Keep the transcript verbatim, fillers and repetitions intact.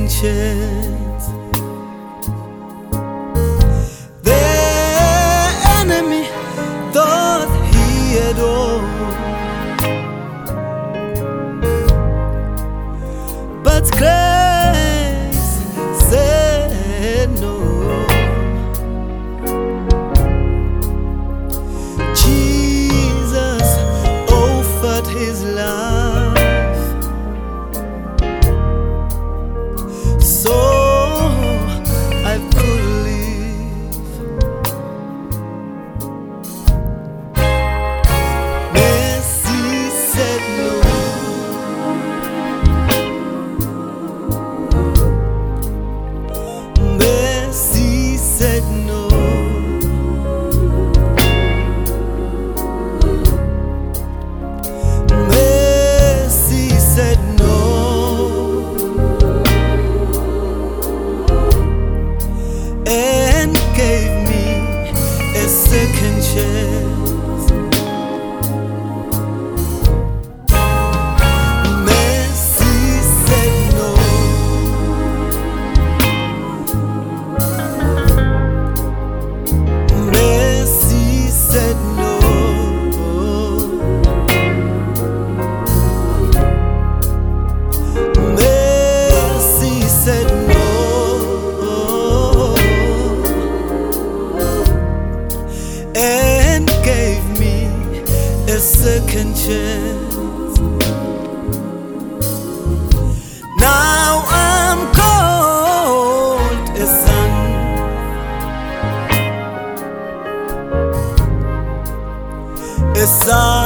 chance. The enemy thought he had all, but grace said no. Jesus offered his life, so I could live. Mercy said no. Mercy said no. Mercy said no, and gave me a second chance. Mercy said no. Mercy said no. Mercy said no, and gave me a second chance. Now I'm called a son, a son